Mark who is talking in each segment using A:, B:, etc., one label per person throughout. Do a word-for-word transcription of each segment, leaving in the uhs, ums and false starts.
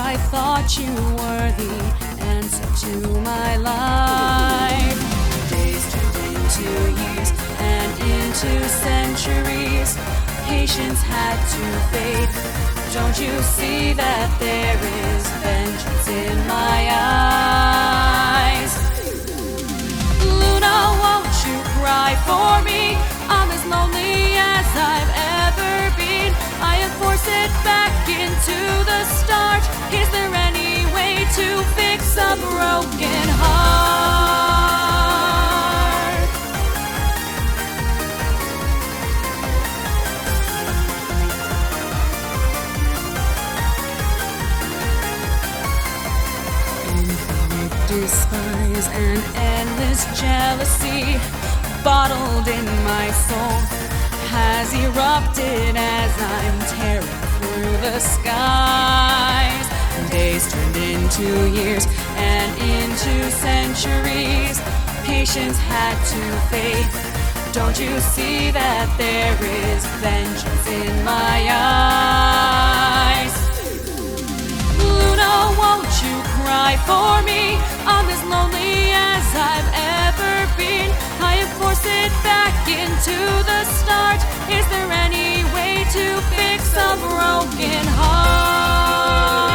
A: I thought you were the answer to my life. Days turned into years and into centuries. Patience had to fade. Don't you see that there is vengeance in my eyes? Luna, won't you cry for me? I'm as lonely as I've ever been. I have forced it back into the start. Is there any way to fix a broken heart? Despise and endless jealousy bottled in my soul has erupted as I'm tearing through the skies. Days turned into years and into centuries. Patience had to fade. Don't you see that there is vengeance in my eyes? Luna, won't you cry for me? I'm as lonely as I've ever been. I have forced it back into the start. Is there any way to fix a broken heart?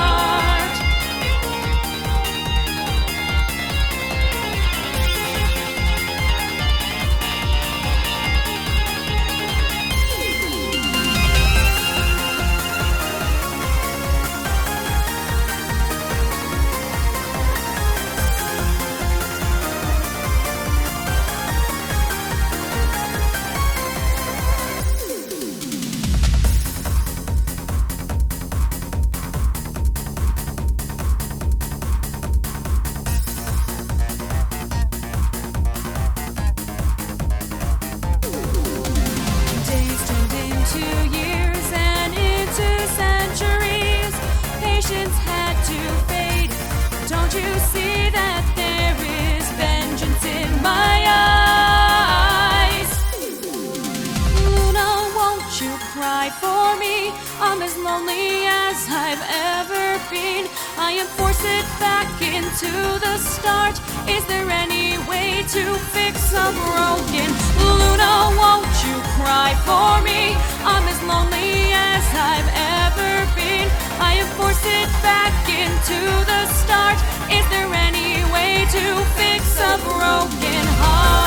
A: Don't you see that there is vengeance in my eyes? Luna, won't you cry for me? I'm as lonely as I've ever been. I am forced it back into the start. Is there any way to fix a broken? Luna, won't you cry for me? I'm as lonely as I've ever been. I am forced it back into the start. Is there any way to fix a broken heart?